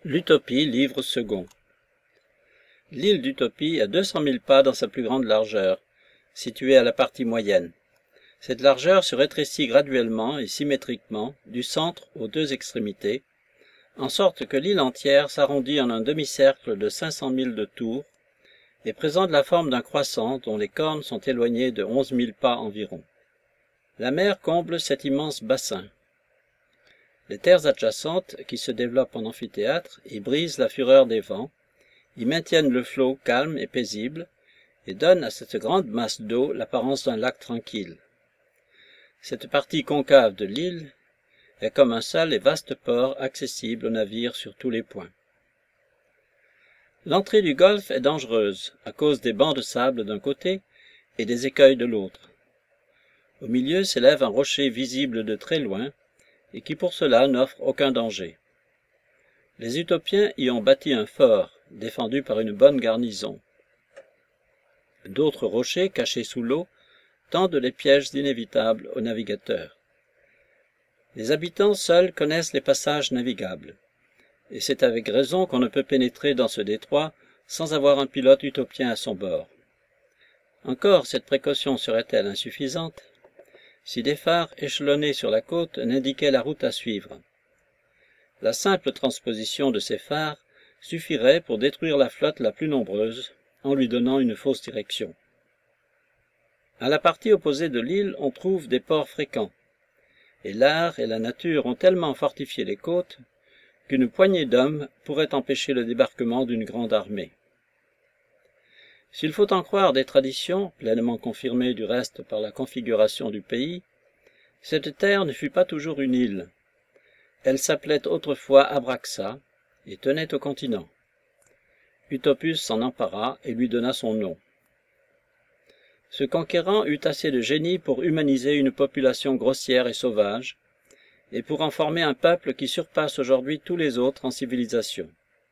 L'Utopie, livre second. L'île d'Utopie a 200 000 pas dans sa plus grande largeur, située à la partie moyenne. Cette largeur se rétrécit graduellement et symétriquement du centre aux deux extrémités, en sorte que l'île entière s'arrondit en un demi-cercle de 500 000 de tour et présente la forme d'un croissant dont les cornes sont éloignées de 11 000 pas environ. La mer comble cet immense bassin. Les terres adjacentes, qui se développent en amphithéâtre, y brisent la fureur des vents, y maintiennent le flot calme et paisible, et donnent à cette grande masse d'eau l'apparence d'un lac tranquille. Cette partie concave de l'île est comme un seul et vaste port accessible aux navires sur tous les points. L'entrée du golfe est dangereuse à cause des bancs de sable d'un côté et des écueils de l'autre. Au milieu s'élève un rocher visible de très loin et qui pour cela n'offre aucun danger. Les Utopiens y ont bâti un fort, défendu par une bonne garnison. D'autres rochers, cachés sous l'eau, tendent les pièges inévitables aux navigateurs. Les habitants seuls connaissent les passages navigables, et c'est avec raison qu'on ne peut pénétrer dans ce détroit sans avoir un pilote utopien à son bord. Encore cette précaution serait-elle insuffisante si des phares échelonnés sur la côte n'indiquaient la route à suivre. La simple transposition de ces phares suffirait pour détruire la flotte la plus nombreuse en lui donnant une fausse direction. À la partie opposée de l'île, on trouve des ports fréquents, et l'art et la nature ont tellement fortifié les côtes qu'une poignée d'hommes pourrait empêcher le débarquement d'une grande armée. S'il faut en croire des traditions, pleinement confirmées du reste par la configuration du pays, cette terre ne fut pas toujours une île. Elle s'appelait autrefois Abraxa et tenait au continent. Utopus s'en empara et lui donna son nom. Ce conquérant eut assez de génie pour humaniser une population grossière et sauvage, et pour en former un peuple qui surpasse aujourd'hui tous les autres en civilisation.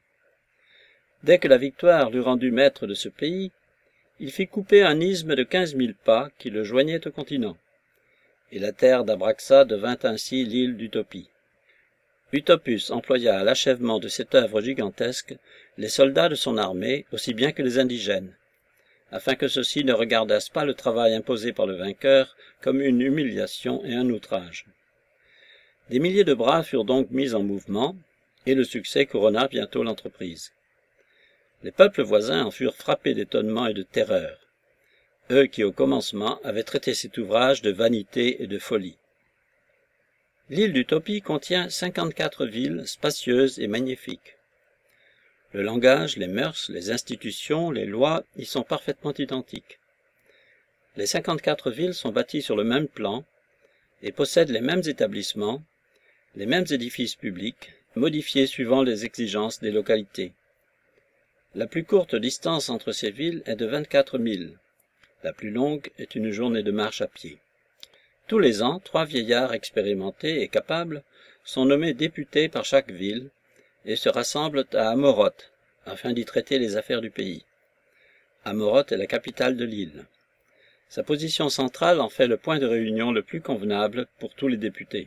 Dès que la victoire l'eut rendu maître de ce pays, il fit couper un isthme de 15 000 pas qui le joignait au continent, et la terre d'Abraxa devint ainsi l'île d'Utopie. Utopus employa à l'achèvement de cette œuvre gigantesque les soldats de son armée aussi bien que les indigènes, afin que ceux-ci ne regardassent pas le travail imposé par le vainqueur comme une humiliation et un outrage. Des milliers de bras furent donc mis en mouvement, et le succès couronna bientôt l'entreprise. Les peuples voisins en furent frappés d'étonnement et de terreur, eux qui au commencement avaient traité cet ouvrage de vanité et de folie. L'île d'Utopie contient 54 villes spacieuses et magnifiques. Le langage, les mœurs, les institutions, les lois y sont parfaitement identiques. Les 54 villes sont bâties sur le même plan et possèdent les mêmes établissements, les mêmes édifices publics, modifiés suivant les exigences des localités. La plus courte distance entre ces villes est de 24 milles. La plus longue est une journée de marche à pied. Tous les ans, 3 vieillards expérimentés et capables sont nommés députés par chaque ville et se rassemblent à Amoroth afin d'y traiter les affaires du pays. Amoroth est la capitale de l'île. Sa position centrale en fait le point de réunion le plus convenable pour tous les députés.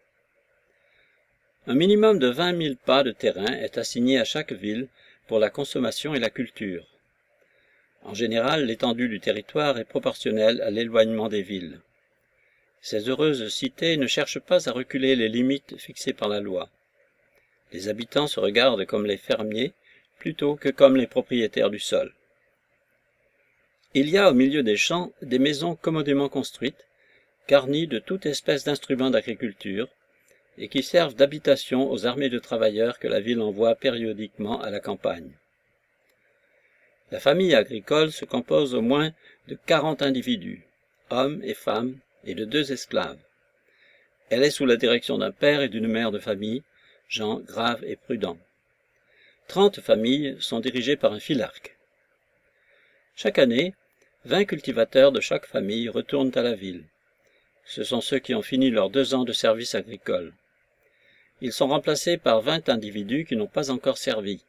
Un minimum de 20 000 pas de terrain est assigné à chaque ville pour la consommation et la culture. En général, l'étendue du territoire est proportionnelle à l'éloignement des villes. Ces heureuses cités ne cherchent pas à reculer les limites fixées par la loi. Les habitants se regardent comme les fermiers plutôt que comme les propriétaires du sol. Il y a au milieu des champs des maisons commodément construites, garnies de toute espèce d'instruments d'agriculture, et qui servent d'habitation aux armées de travailleurs que la ville envoie périodiquement à la campagne. La famille agricole se compose au moins de 40 individus, hommes et femmes, et de 2 esclaves. Elle est sous la direction d'un père et d'une mère de famille, gens graves et prudents. 30 familles sont dirigées par un philarque. Chaque année, 20 cultivateurs de chaque famille retournent à la ville. Ce sont ceux qui ont fini leurs 2 ans de service agricole. Ils sont remplacés par 20 individus qui n'ont pas encore servi.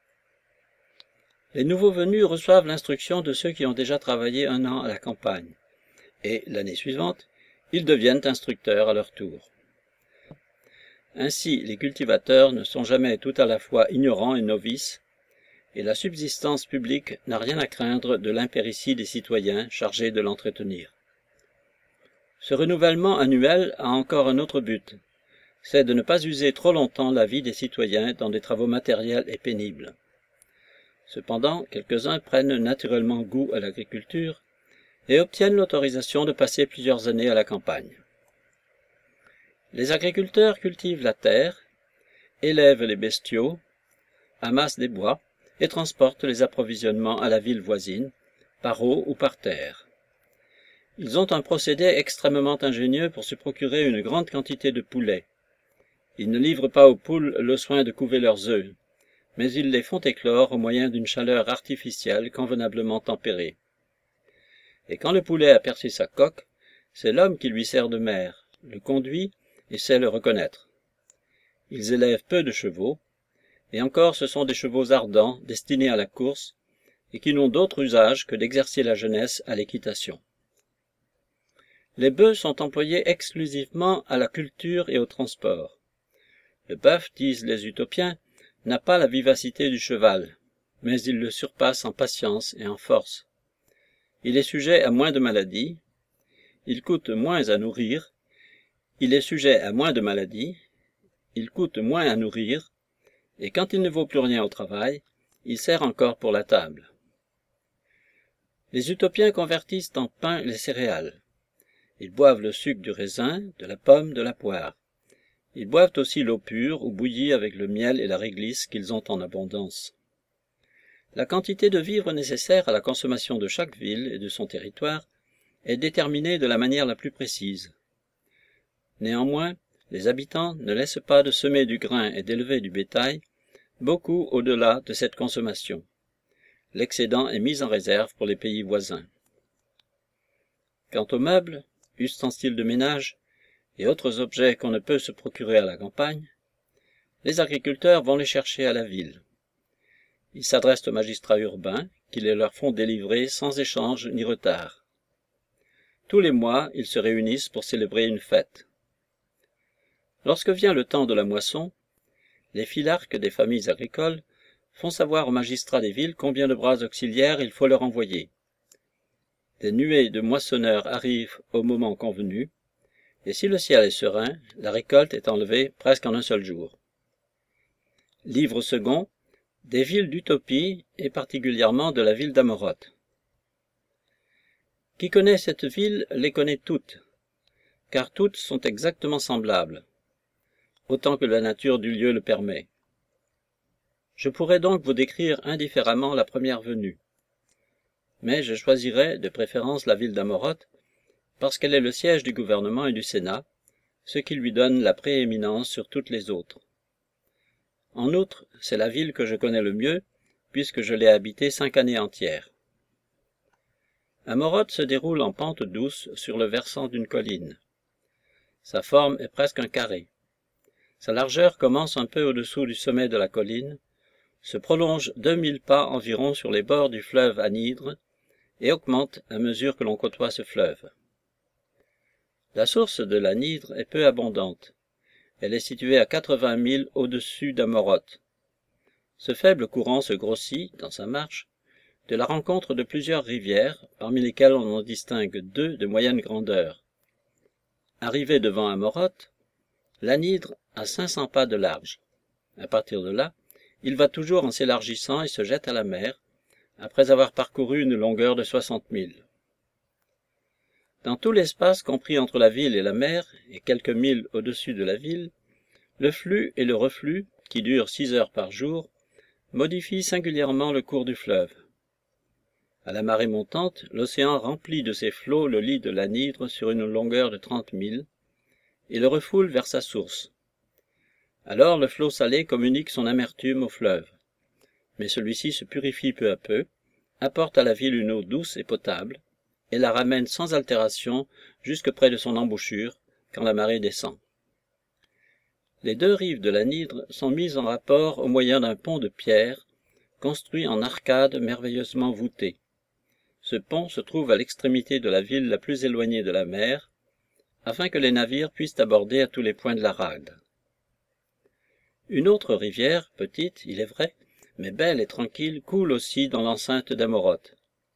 Les nouveaux venus reçoivent l'instruction de ceux qui ont déjà travaillé 1 an à la campagne, et l'année suivante, ils deviennent instructeurs à leur tour. Ainsi, les cultivateurs ne sont jamais tout à la fois ignorants et novices, et la subsistance publique n'a rien à craindre de l'impéritie des citoyens chargés de l'entretenir. Ce renouvellement annuel a encore un autre but, c'est de ne pas user trop longtemps la vie des citoyens dans des travaux matériels et pénibles. Cependant, quelques-uns prennent naturellement goût à l'agriculture et obtiennent l'autorisation de passer plusieurs années à la campagne. Les agriculteurs cultivent la terre, élèvent les bestiaux, amassent des bois et transportent les approvisionnements à la ville voisine, par eau ou par terre. Ils ont un procédé extrêmement ingénieux pour se procurer une grande quantité de poulets. Ils ne livrent pas aux poules le soin de couver leurs œufs, mais ils les font éclore au moyen d'une chaleur artificielle convenablement tempérée. Et quand le poulet a percé sa coque, c'est l'homme qui lui sert de mère, le conduit et sait le reconnaître. Ils élèvent peu de chevaux, et encore ce sont des chevaux ardents destinés à la course et qui n'ont d'autre usage que d'exercer la jeunesse à l'équitation. Les bœufs sont employés exclusivement à la culture et au transport. Le bœuf, disent les utopiens, n'a pas la vivacité du cheval, mais il le surpasse en patience et en force. Il est sujet à moins de maladies, il coûte moins à nourrir, il est sujet à moins de maladies, il coûte moins à nourrir, et quand il ne vaut plus rien au travail, il sert encore pour la table. Les utopiens convertissent en pain les céréales. Ils boivent le sucre du raisin, de la pomme, de la poire. Ils boivent aussi l'eau pure ou bouillie avec le miel et la réglisse qu'ils ont en abondance. La quantité de vivres nécessaire à la consommation de chaque ville et de son territoire est déterminée de la manière la plus précise. Néanmoins, les habitants ne laissent pas de semer du grain et d'élever du bétail beaucoup au-delà de cette consommation. L'excédent est mis en réserve pour les pays voisins. Quant aux meubles, ustensiles de ménage et autres objets qu'on ne peut se procurer à la campagne, les agriculteurs vont les chercher à la ville. Ils s'adressent aux magistrats urbains qui les leur font délivrer sans échange ni retard. Tous les mois, ils se réunissent pour célébrer une fête. Lorsque vient le temps de la moisson, les filarques des familles agricoles font savoir aux magistrats des villes combien de bras auxiliaires il faut leur envoyer. Des nuées de moissonneurs arrivent au moment convenu, et si le ciel est serein, la récolte est enlevée presque en un seul jour. Livre second, des villes d'Utopie et particulièrement de la ville d'Amoroth. Qui connaît cette ville les connaît toutes, car toutes sont exactement semblables, autant que la nature du lieu le permet. Je pourrais donc vous décrire indifféremment la première venue, mais je choisirai de préférence la ville d'Amoroth parce qu'elle est le siège du gouvernement et du Sénat, ce qui lui donne la prééminence sur toutes les autres. En outre, c'est la ville que je connais le mieux, puisque je l'ai habitée 5 années entières. Amoroth se déroule en pente douce sur le versant d'une colline. Sa forme est presque un carré. Sa largeur commence un peu au-dessous du sommet de la colline, se prolonge d'1000 pas environ sur les bords du fleuve Anhydre et augmente à mesure que l'on côtoie ce fleuve. La source de l'Anhydre est peu abondante. Elle est située à 80 milles au-dessus d'Amoroth. Ce faible courant se grossit, dans sa marche, de la rencontre de plusieurs rivières, parmi lesquelles on en distingue 2 de moyenne grandeur. Arrivé devant Amoroth, l'Anhydre a 500 pas de large. À partir de là, il va toujours en s'élargissant et se jette à la mer, après avoir parcouru une longueur de 60 milles. Dans tout l'espace compris entre la ville et la mer, et quelques milles au-dessus de la ville, le flux et le reflux, qui durent 6 heures par jour, modifient singulièrement le cours du fleuve. À la marée montante, l'océan remplit de ses flots le lit de l'Anhydre sur une longueur de 30 milles, et le refoule vers sa source. Alors le flot salé communique son amertume au fleuve, mais celui-ci se purifie peu à peu, apporte à la ville une eau douce et potable, et la ramène sans altération jusque près de son embouchure, quand la marée descend. Les 2 rives de l'Anhydre sont mises en rapport au moyen d'un pont de pierre, construit en arcade merveilleusement voûtée. Ce pont se trouve à l'extrémité de la ville la plus éloignée de la mer, afin que les navires puissent aborder à tous les points de la rade. Une autre rivière, petite, il est vrai, mais belle et tranquille, coule aussi dans l'enceinte d'Amoroth.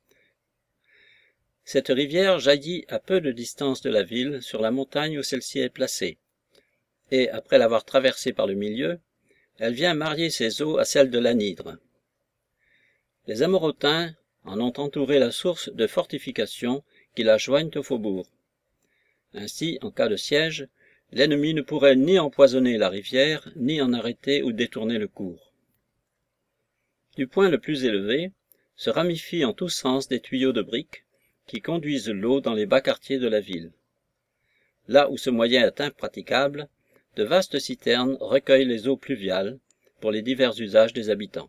Cette rivière jaillit à peu de distance de la ville, sur la montagne où celle-ci est placée, et, après l'avoir traversée par le milieu, elle vient marier ses eaux à celles de l'Anhydre. Les Amorotins en ont entouré la source de fortifications qui la joignent au faubourg. Ainsi, en cas de siège, l'ennemi ne pourrait ni empoisonner la rivière, ni en arrêter ou détourner le cours. Du point le plus élevé, se ramifient en tous sens des tuyaux de briques qui conduisent l'eau dans les bas quartiers de la ville. Là où ce moyen est impraticable, de vastes citernes recueillent les eaux pluviales pour les divers usages des habitants.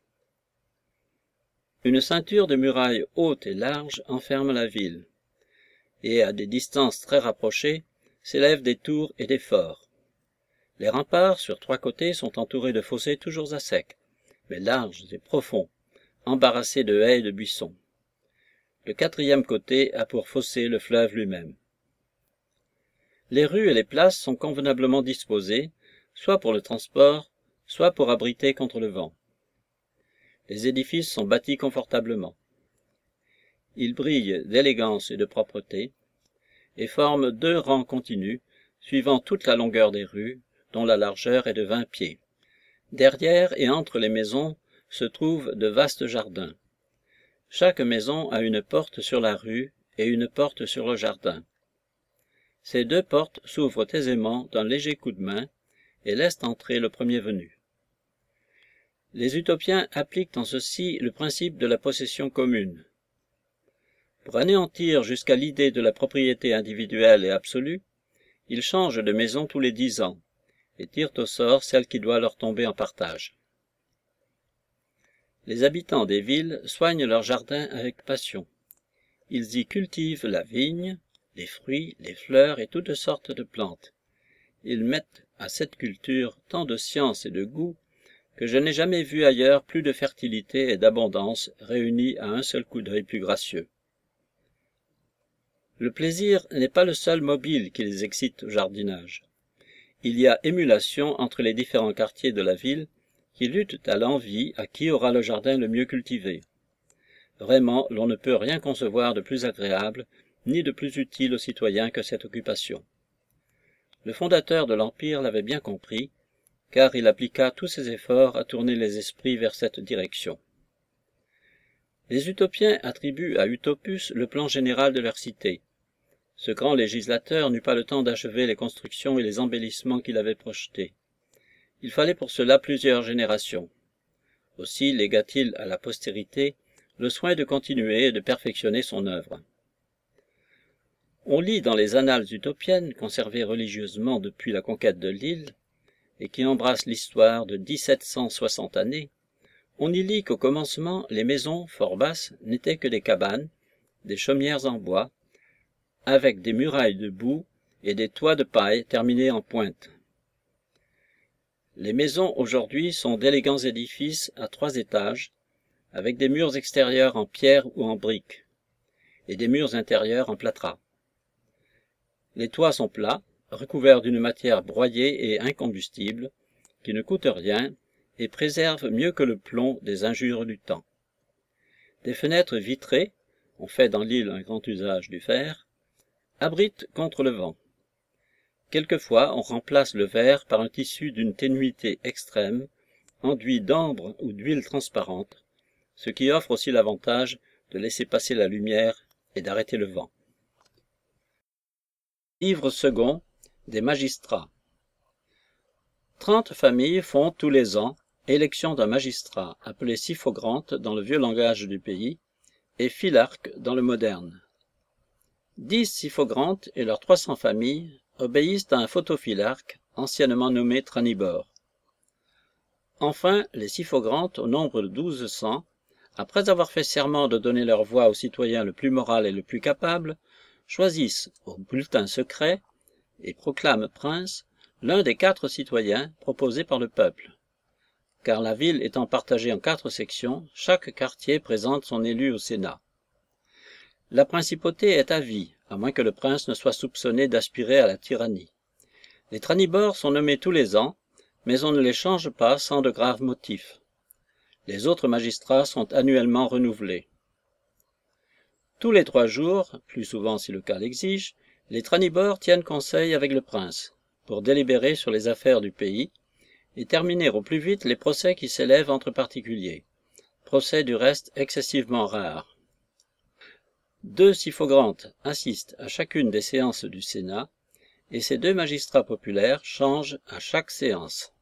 Une ceinture de murailles hautes et larges enferme la ville, et à des distances très rapprochées s'élèvent des tours et des forts. Les remparts sur 3 côtés sont entourés de fossés toujours à sec, mais larges et profonds, embarrassés de haies et de buissons. Le 4e côté a pour fossé le fleuve lui-même. Les rues et les places sont convenablement disposées, soit pour le transport, soit pour abriter contre le vent. Les édifices sont bâtis confortablement. Ils brillent d'élégance et de propreté, et forment 2 rangs continus, suivant toute la longueur des rues, dont la largeur est de 20 pieds. Derrière et entre les maisons se trouvent de vastes jardins. Chaque maison a une porte sur la rue et une porte sur le jardin. Ces 2 portes s'ouvrent aisément d'un léger coup de main et laissent entrer le premier venu. Les utopiens appliquent en ceci le principe de la possession commune. Pour anéantir jusqu'à l'idée de la propriété individuelle et absolue, ils changent de maison tous les 10 ans et tirent au sort celle qui doit leur tomber en partage. Les habitants des villes soignent leurs jardins avec passion. Ils y cultivent la vigne, les fruits, les fleurs et toutes sortes de plantes. Ils mettent à cette culture tant de science et de goût que je n'ai jamais vu ailleurs plus de fertilité et d'abondance réunis à un seul coup d'œil plus gracieux. Le plaisir n'est pas le seul mobile qui les excite au jardinage. Il y a émulation entre les différents quartiers de la ville qui luttent à l'envi à qui aura le jardin le mieux cultivé. Vraiment, l'on ne peut rien concevoir de plus agréable ni de plus utile aux citoyens que cette occupation. Le fondateur de l'Empire l'avait bien compris, car il appliqua tous ses efforts à tourner les esprits vers cette direction. Les utopiens attribuent à Utopus le plan général de leur cité. Ce grand législateur n'eut pas le temps d'achever les constructions et les embellissements qu'il avait projetés. Il fallait pour cela plusieurs générations. Aussi légua-t-il à la postérité le soin de continuer et de perfectionner son œuvre. On lit dans les annales utopiennes, conservées religieusement depuis la conquête de l'île, et qui embrassent l'histoire de 1760 années, on y lit qu'au commencement, les maisons, fort basses, n'étaient que des cabanes, des chaumières en bois, avec des murailles de boue et des toits de paille terminés en pointe. Les maisons aujourd'hui sont d'élégants édifices à 3 étages, avec des murs extérieurs en pierre ou en briques, et des murs intérieurs en plâtras. Les toits sont plats, recouverts d'une matière broyée et incombustible, qui ne coûte rien et préserve mieux que le plomb des injures du temps. Des fenêtres vitrées, on fait dans l'île un grand usage du fer, abritent contre le vent. Quelquefois, on remplace le verre par un tissu d'une ténuité extrême, enduit d'ambre ou d'huile transparente, ce qui offre aussi l'avantage de laisser passer la lumière et d'arrêter le vent. Livre second des magistrats. 30 familles font tous les ans élection d'un magistrat, appelé syphogrante dans le vieux langage du pays, et philarque dans le moderne. 10 syphograntes et leurs 300 familles obéissent à un photophilarque, anciennement nommé Tranibor. Enfin, les syphograntes, au nombre de 1200, après avoir fait serment de donner leur voix au citoyen le plus moral et le plus capable, choisissent au bulletin secret et proclament prince l'un des 4 citoyens proposés par le peuple. Car la ville étant partagée en 4 sections, chaque quartier présente son élu au Sénat. La principauté est à vie, à moins que le prince ne soit soupçonné d'aspirer à la tyrannie. Les Tranibors sont nommés tous les ans, mais on ne les change pas sans de graves motifs. Les autres magistrats sont annuellement renouvelés. Tous les 3 jours, plus souvent si le cas l'exige, les tranibors tiennent conseil avec le prince, pour délibérer sur les affaires du pays, et terminer au plus vite les procès qui s'élèvent entre particuliers, procès du reste excessivement rares. 2 Syphograntes assistent à chacune des séances du Sénat, et ces 2 magistrats populaires changent à chaque séance.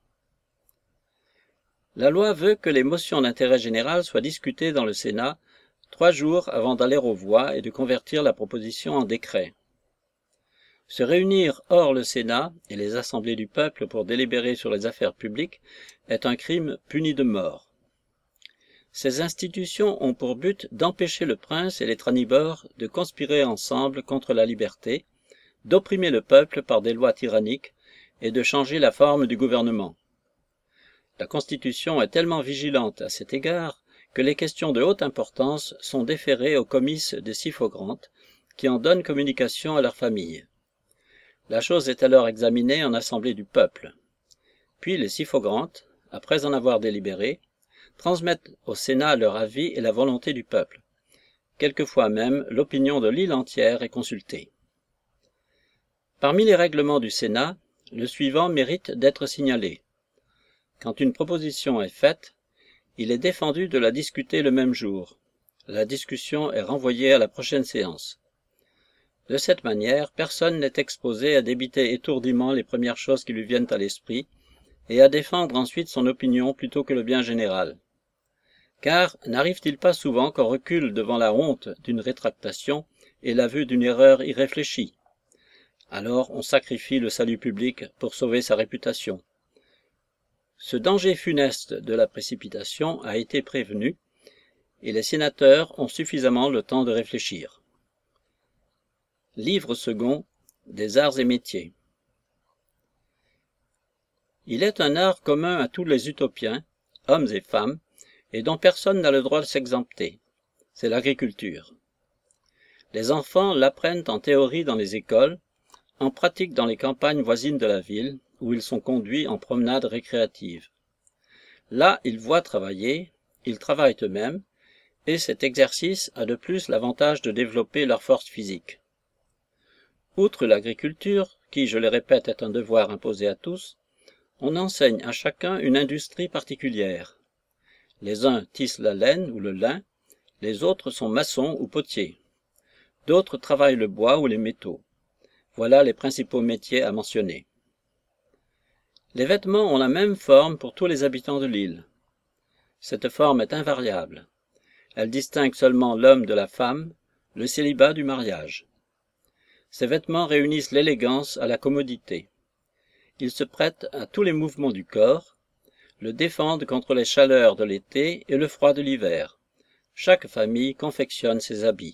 La loi veut que les motions d'intérêt général soient discutées dans le Sénat 3 jours avant d'aller aux voix et de convertir la proposition en décret. Se réunir hors le Sénat et les assemblées du peuple pour délibérer sur les affaires publiques est un crime puni de mort. Ces institutions ont pour but d'empêcher le prince et les tranibors de conspirer ensemble contre la liberté, d'opprimer le peuple par des lois tyranniques et de changer la forme du gouvernement. La Constitution est tellement vigilante à cet égard que les questions de haute importance sont déférées aux comices des Syphograntes qui en donnent communication à leurs familles. La chose est alors examinée en assemblée du peuple. Puis les Syphograntes, après en avoir délibéré, transmettent au Sénat leur avis et la volonté du peuple. Quelquefois même, l'opinion de l'île entière est consultée. Parmi les règlements du Sénat, le suivant mérite d'être signalé. Quand une proposition est faite, il est défendu de la discuter le même jour. La discussion est renvoyée à la prochaine séance. De cette manière, personne n'est exposé à débiter étourdiment les premières choses qui lui viennent à l'esprit et à défendre ensuite son opinion plutôt que le bien général. Car n'arrive-t-il pas souvent qu'on recule devant la honte d'une rétractation et l'aveu d'une erreur irréfléchie? Alors on sacrifie le salut public pour sauver sa réputation. Ce danger funeste de la précipitation a été prévenu et les sénateurs ont suffisamment le temps de réfléchir. Livre second des arts et métiers. Il est un art commun à tous les utopiens, hommes et femmes, et dont personne n'a le droit de s'exempter. C'est l'agriculture. Les enfants l'apprennent en théorie dans les écoles, en pratique dans les campagnes voisines de la ville, où ils sont conduits en promenade récréative. Là, ils voient travailler, ils travaillent eux-mêmes, et cet exercice a de plus l'avantage de développer leur force physique. Outre l'agriculture, qui, je le répète, est un devoir imposé à tous, on enseigne à chacun une industrie particulière. Les uns tissent la laine ou le lin, les autres sont maçons ou potiers. D'autres travaillent le bois ou les métaux. Voilà les principaux métiers à mentionner. Les vêtements ont la même forme pour tous les habitants de l'île. Cette forme est invariable. Elle distingue seulement l'homme de la femme, le célibat du mariage. Ces vêtements réunissent l'élégance à la commodité. Ils se prêtent à tous les mouvements du corps, le défendent contre les chaleurs de l'été et le froid de l'hiver. Chaque famille confectionne ses habits.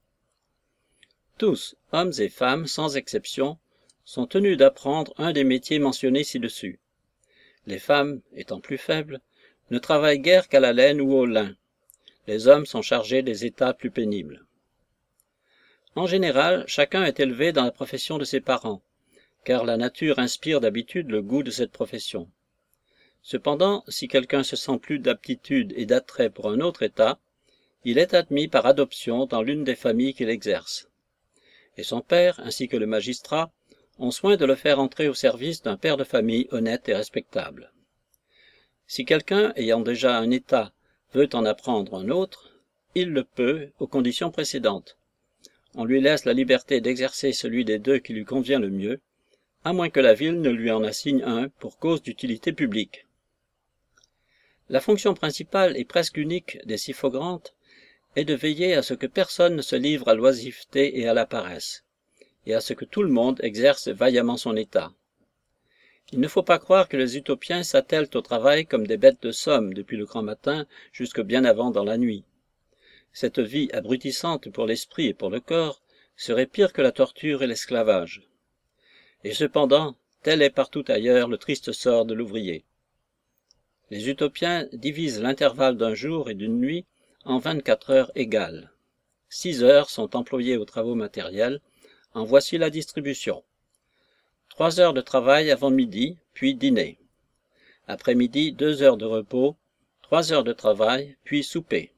Tous, hommes et femmes, sans exception, sont tenus d'apprendre un des métiers mentionnés ci-dessus. Les femmes, étant plus faibles, ne travaillent guère qu'à la laine ou au lin. Les hommes sont chargés des états plus pénibles. En général, chacun est élevé dans la profession de ses parents, car la nature inspire d'habitude le goût de cette profession. Cependant, si quelqu'un se sent plus d'aptitude et d'attrait pour un autre état, il est admis par adoption dans l'une des familles qu'il exerce. Et son père, ainsi que le magistrat, ont soin de le faire entrer au service d'un père de famille honnête et respectable. Si quelqu'un, ayant déjà un état, veut en apprendre un autre, il le peut aux conditions précédentes. On lui laisse la liberté d'exercer celui des 2 qui lui convient le mieux, à moins que la ville ne lui en assigne un pour cause d'utilité publique. La fonction principale et presque unique des Syphograntes est de veiller à ce que personne ne se livre à l'oisiveté et à la paresse, et à ce que tout le monde exerce vaillamment son état. Il ne faut pas croire que les utopiens s'attellent au travail comme des bêtes de somme depuis le grand matin jusque bien avant dans la nuit. Cette vie abrutissante pour l'esprit et pour le corps serait pire que la torture et l'esclavage. Et cependant, tel est partout ailleurs le triste sort de l'ouvrier. Les utopiens divisent l'intervalle d'un jour et d'une nuit en 24 heures égales. 6 heures sont employées aux travaux matériels, en voici la distribution. 3 heures de travail avant midi, puis dîner. Après-midi, 2 heures de repos, 3 heures de travail, puis souper.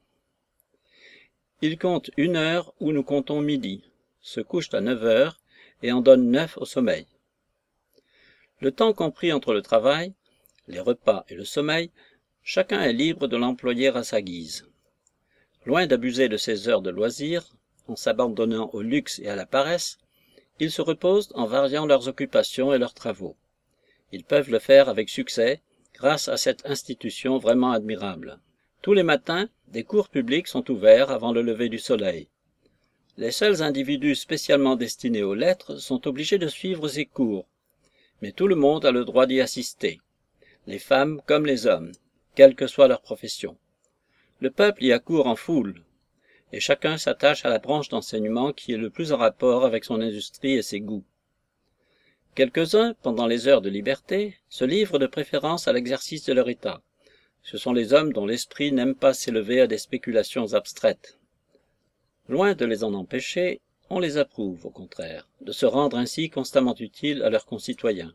Ils comptent 1 heure où nous comptons midi, se couchent à 9 heures et en donnent 9 au sommeil. Le temps compris entre le travail, les repas et le sommeil, chacun est libre de l'employer à sa guise. Loin d'abuser de ses heures de loisir, en s'abandonnant au luxe et à la paresse, ils se reposent en variant leurs occupations et leurs travaux. Ils peuvent le faire avec succès grâce à cette institution vraiment admirable. Tous les matins, des cours publics sont ouverts avant le lever du soleil. Les seuls individus spécialement destinés aux lettres sont obligés de suivre ces cours, mais tout le monde a le droit d'y assister, les femmes comme les hommes, quelle que soit leur profession. Le peuple y accourt en foule, et chacun s'attache à la branche d'enseignement qui est le plus en rapport avec son industrie et ses goûts. Quelques-uns, pendant les heures de liberté, se livrent de préférence à l'exercice de leur état. Ce sont les hommes dont l'esprit n'aime pas s'élever à des spéculations abstraites. Loin de les en empêcher, on les approuve, au contraire, de se rendre ainsi constamment utiles à leurs concitoyens.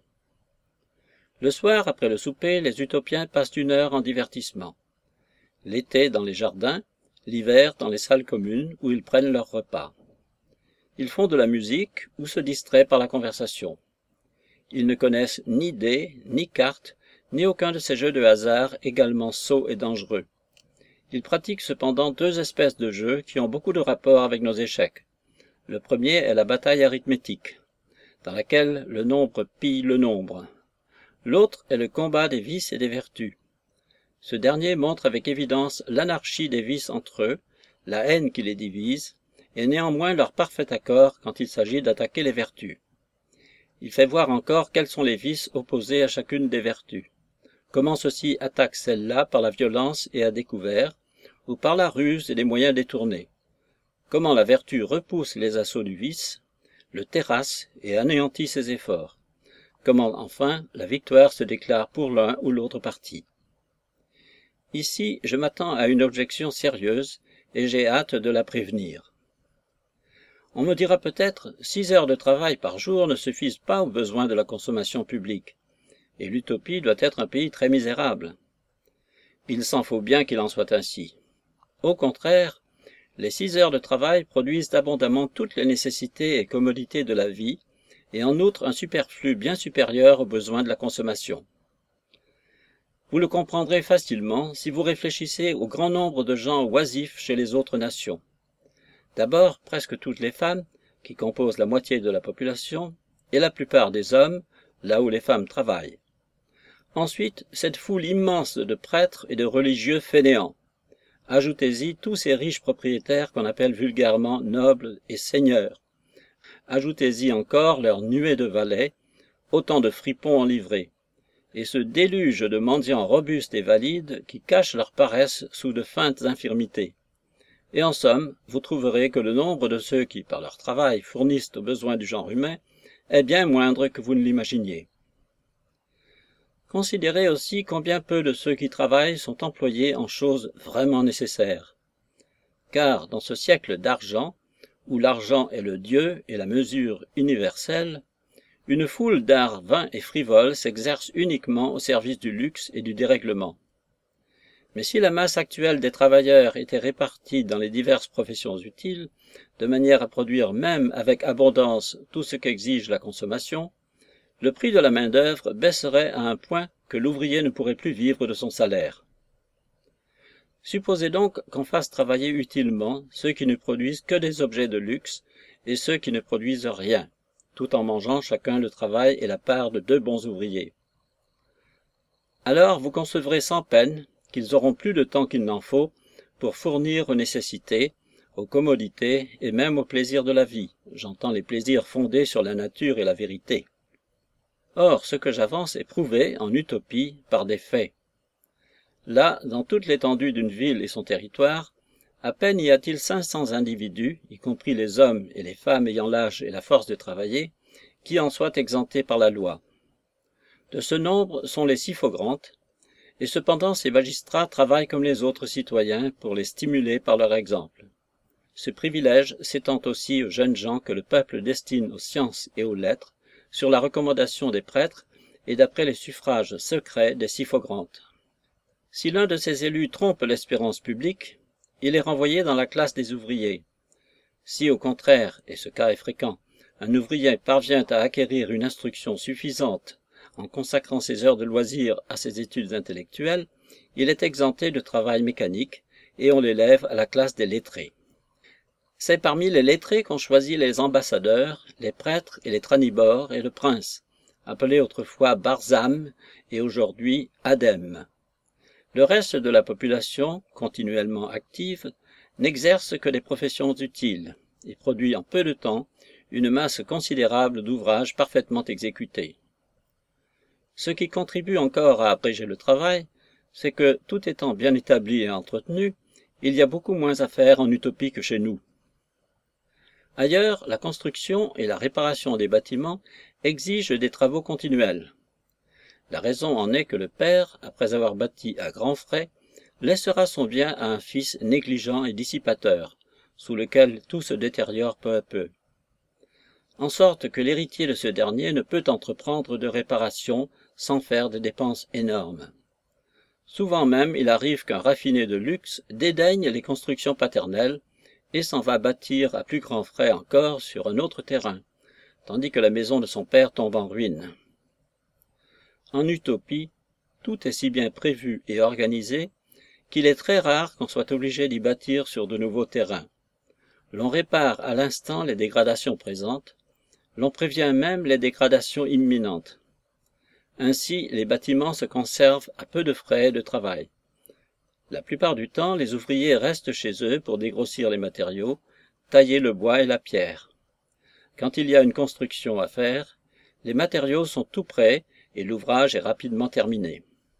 Le soir, après le souper, les utopiens passent 1 heure en divertissement. L'été dans les jardins, l'hiver dans les salles communes où ils prennent leur repas. Ils font de la musique ou se distraient par la conversation. Ils ne connaissent ni dés, ni cartes, ni aucun de ces jeux de hasard également sots et dangereux. Ils pratiquent cependant 2 espèces de jeux qui ont beaucoup de rapport avec nos échecs. Le premier est la bataille arithmétique, dans laquelle le nombre pille le nombre. L'autre est le combat des vices et des vertus. Ce dernier montre avec évidence l'anarchie des vices entre eux, la haine qui les divise, et néanmoins leur parfait accord quand il s'agit d'attaquer les vertus. Il fait voir encore quels sont les vices opposés à chacune des vertus, comment ceux-ci attaquent celle-là par la violence et à découvert, ou par la ruse et les moyens détournés, comment la vertu repousse les assauts du vice, le terrasse et anéantit ses efforts, comment enfin la victoire se déclare pour l'un ou l'autre parti. Ici, je m'attends à une objection sérieuse et j'ai hâte de la prévenir. On me dira peut-être, 6 heures de travail par jour ne suffisent pas aux besoins de la consommation publique, et l'utopie doit être un pays très misérable. Il s'en faut bien qu'il en soit ainsi. Au contraire, les 6 heures de travail produisent abondamment toutes les nécessités et commodités de la vie, et en outre un superflu bien supérieur aux besoins de la consommation. Vous le comprendrez facilement si vous réfléchissez au grand nombre de gens oisifs chez les autres nations. D'abord, presque toutes les femmes, qui composent la moitié de la population, et la plupart des hommes, là où les femmes travaillent. Ensuite, cette foule immense de prêtres et de religieux fainéants. Ajoutez-y tous ces riches propriétaires qu'on appelle vulgairement nobles et seigneurs. Ajoutez-y encore leurs nuées de valets, autant de fripons en livrée, et ce déluge de mendiants robustes et valides qui cachent leur paresse sous de feintes infirmités. Et en somme, vous trouverez que le nombre de ceux qui, par leur travail, fournissent aux besoins du genre humain est bien moindre que vous ne l'imaginiez. Considérez aussi combien peu de ceux qui travaillent sont employés en choses vraiment nécessaires. Car dans ce siècle d'argent, où l'argent est le Dieu et la mesure universelle, une foule d'arts vains et frivoles s'exerce uniquement au service du luxe et du dérèglement. Mais si la masse actuelle des travailleurs était répartie dans les diverses professions utiles, de manière à produire même avec abondance tout ce qu'exige la consommation, le prix de la main-d'œuvre baisserait à un point que l'ouvrier ne pourrait plus vivre de son salaire. Supposez donc qu'on fasse travailler utilement ceux qui ne produisent que des objets de luxe et ceux qui ne produisent rien, tout en mangeant chacun le travail et la part de 2 bons ouvriers. Alors vous concevrez sans peine qu'ils auront plus de temps qu'il n'en faut pour fournir aux nécessités, aux commodités et même aux plaisirs de la vie, j'entends les plaisirs fondés sur la nature et la vérité. Or, ce que j'avance est prouvé en utopie par des faits. Là, dans toute l'étendue d'une ville et son territoire, à peine y a-t-il 500 individus, y compris les hommes et les femmes ayant l'âge et la force de travailler, qui en soient exemptés par la loi. De ce nombre sont les syphograntes, et cependant ces magistrats travaillent comme les autres citoyens pour les stimuler par leur exemple. Ce privilège s'étend aussi aux jeunes gens que le peuple destine aux sciences et aux lettres, sur la recommandation des prêtres et d'après les suffrages secrets des syphograntes. Si l'un de ces élus trompe l'espérance publique, il est renvoyé dans la classe des ouvriers. Si au contraire, et ce cas est fréquent, un ouvrier parvient à acquérir une instruction suffisante en consacrant ses heures de loisirs à ses études intellectuelles, il est exempté de travail mécanique et on l'élève à la classe des lettrés. C'est parmi les lettrés qu'on choisit les ambassadeurs, les prêtres et les tranibores et le prince, appelé autrefois Barzam et aujourd'hui Adem. Le reste de la population, continuellement active, n'exerce que des professions utiles et produit en peu de temps une masse considérable d'ouvrages parfaitement exécutés. Ce qui contribue encore à abréger le travail, c'est que, tout étant bien établi et entretenu, il y a beaucoup moins à faire en utopie que chez nous. Ailleurs, la construction et la réparation des bâtiments exigent des travaux continuels. La raison en est que le père, après avoir bâti à grands frais, laissera son bien à un fils négligent et dissipateur, sous lequel tout se détériore peu à peu. En sorte que l'héritier de ce dernier ne peut entreprendre de réparation sans faire des dépenses énormes. Souvent même, il arrive qu'un raffiné de luxe dédaigne les constructions paternelles et s'en va bâtir à plus grands frais encore sur un autre terrain, tandis que la maison de son père tombe en ruine. En utopie, tout est si bien prévu et organisé qu'il est très rare qu'on soit obligé d'y bâtir sur de nouveaux terrains. L'on répare à l'instant les dégradations présentes, l'on prévient même les dégradations imminentes. Ainsi, les bâtiments se conservent à peu de frais de travail. La plupart du temps, les ouvriers restent chez eux pour dégrossir les matériaux, tailler le bois et la pierre. Quand il y a une construction à faire, les matériaux sont tout prêts et l'ouvrage est rapidement terminé.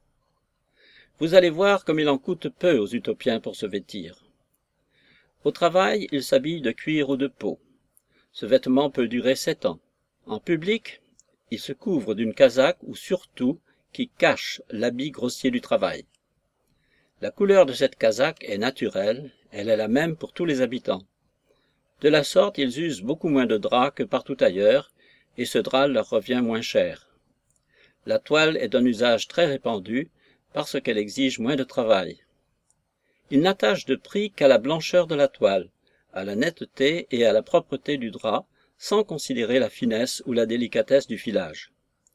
Vous allez voir comme il en coûte peu aux utopiens pour se vêtir. Au travail, ils s'habillent de cuir ou de peau. Ce vêtement peut durer 7 ans. En public, ils se couvrent d'une casaque ou surtout qui cache l'habit grossier du travail. La couleur de cette casaque est naturelle, elle est la même pour tous les habitants. De la sorte, ils usent beaucoup moins de drap que partout ailleurs, et ce drap leur revient moins cher. La toile est d'un usage très répandu, parce qu'elle exige moins de travail. Ils n'attachent de prix qu'à la blancheur de la toile, à la netteté et à la propreté du drap, sans considérer la finesse ou la délicatesse du filage.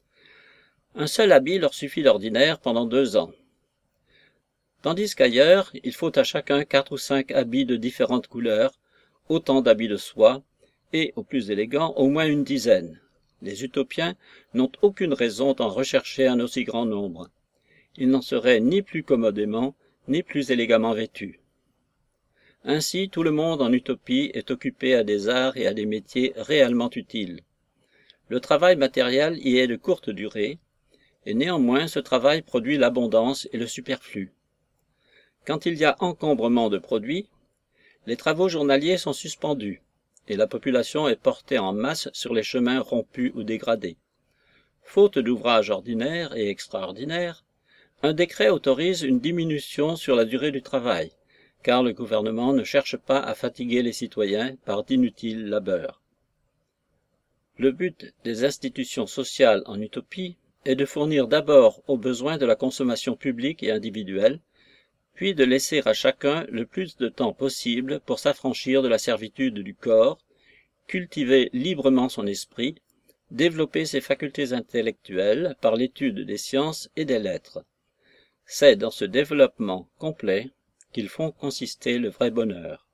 Un seul habit leur suffit d'ordinaire pendant 2 ans. Tandis qu'ailleurs, il faut à chacun 4 ou 5 habits de différentes couleurs, autant d'habits de soie, et, au plus élégant, au moins une dizaine. Les utopiens n'ont aucune raison d'en rechercher un aussi grand nombre. Ils n'en seraient ni plus commodément, ni plus élégamment vêtus. Ainsi, tout le monde en utopie est occupé à des arts et à des métiers réellement utiles. Le travail matériel y est de courte durée, et néanmoins ce travail produit l'abondance et le superflu. Quand il y a encombrement de produits, les travaux journaliers sont suspendus, et la population est portée en masse sur les chemins rompus ou dégradés. Faute d'ouvrages ordinaires et extraordinaires, un décret autorise une diminution sur la durée du travail, car le gouvernement ne cherche pas à fatiguer les citoyens par d'inutiles labeurs. Le but des institutions sociales en utopie est de fournir d'abord aux besoins de la consommation publique et individuelle, puis de laisser à chacun le plus de temps possible pour s'affranchir de la servitude du corps, cultiver librement son esprit, développer ses facultés intellectuelles par l'étude des sciences et des lettres. C'est dans ce développement complet qu'ils font consister le vrai bonheur.